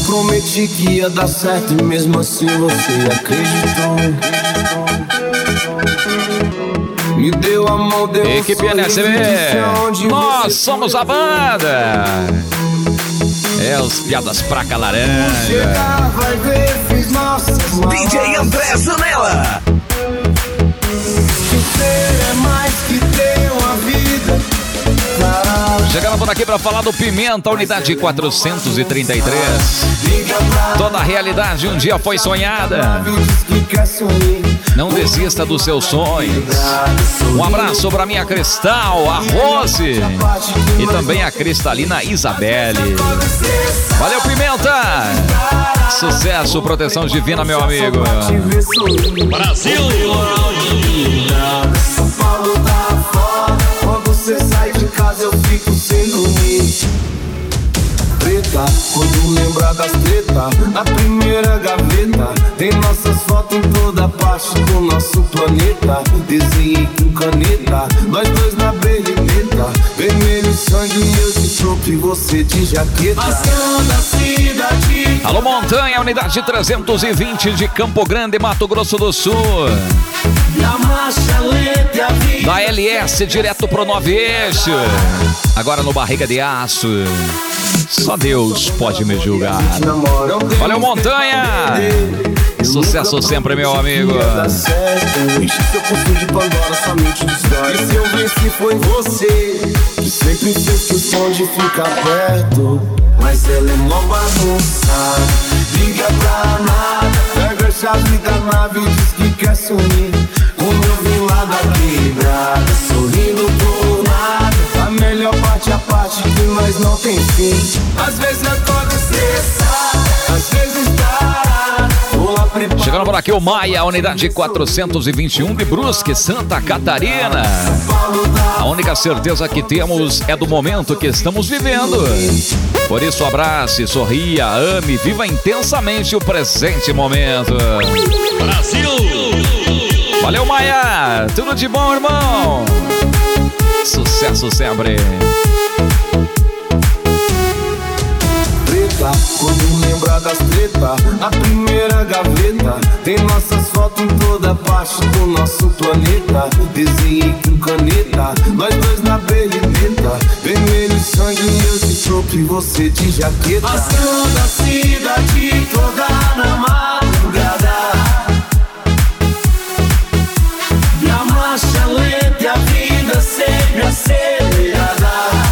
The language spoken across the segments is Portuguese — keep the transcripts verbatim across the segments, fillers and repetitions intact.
prometi que ia dar certo e mesmo assim você acreditou. Me deu a mão, deu um Equipe N S B, nós somos a banda. É os piadas pra calaranja. D J André Zanella. É mais que ter uma vida. Chegando por aqui para falar do Pimenta, unidade quatrocentos e trinta e três. Toda a realidade um dia foi sonhada. Não desista dos seus sonhos. Um abraço para minha Cristal, a Rose e também a cristalina Isabelle. Valeu, Pimenta! Sucesso, proteção divina, meu amigo. Brasil! São Paulo tá foda. Quando você sai de casa eu fico sem dormir. Preta, quando lembrar das tretas, na primeira gaveta tem nossas fotos em toda parte do nosso planeta. Desenhei com caneta, nós dois na belineta. Vermelho sangue e eu de troco e você de jaqueta. Passando a cidade. Alô, Montanha, unidade trezentos e vinte de Campo Grande, Mato Grosso do Sul. Da L S direto pro Nove Eixo. Agora no Barriga de Aço. Só Deus pode me julgar. Valeu, Montanha! Sucesso sempre, meu amigo. Enche seu poço de Pandora, somente destrói. E se eu venci foi você, que sempre fez questão de ficar perto. Mas ela é mó bagunçada, liga pra nada. Pega a chave da nave e diz que quer sumir. Como eu vim lá da quebrada, sorrindo por nada. A melhor parte é a parte que nós não tem fim. Às vezes acorda estressado, às vezes parado. Chegando por aqui o Maia, unidade quatrocentos e vinte e um de Brusque, Santa Catarina. A única certeza que temos é do momento que estamos vivendo. Por isso, abrace, sorria, ame, viva intensamente o presente momento. Brasil! Valeu, Maia! Tudo de bom, irmão! Sucesso sempre! Quando lembrar das tretas, na primeira gaveta tem nossas fotos em toda parte do nosso planeta. Desenhei com caneta, nós dois na belineta. Vermelho sangue e eu de troco e você de jaqueta. Passando a cidade toda na madrugada. Na marcha lenta e a vida sempre acelerada.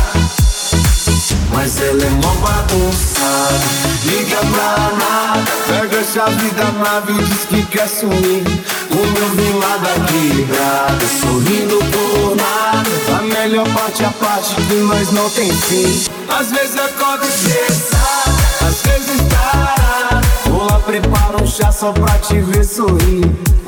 Mas ela é mó bagunçada, liga pra nada. Pega a chave da nave e diz que quer sumir. Como eu vim lá da quebrada, sorrindo por nada. A melhor parte é a parte que nós não tem fim. Às vezes acorda estressado, às vezes parado. Vou lá, prepara um chá só pra te ver sorrir.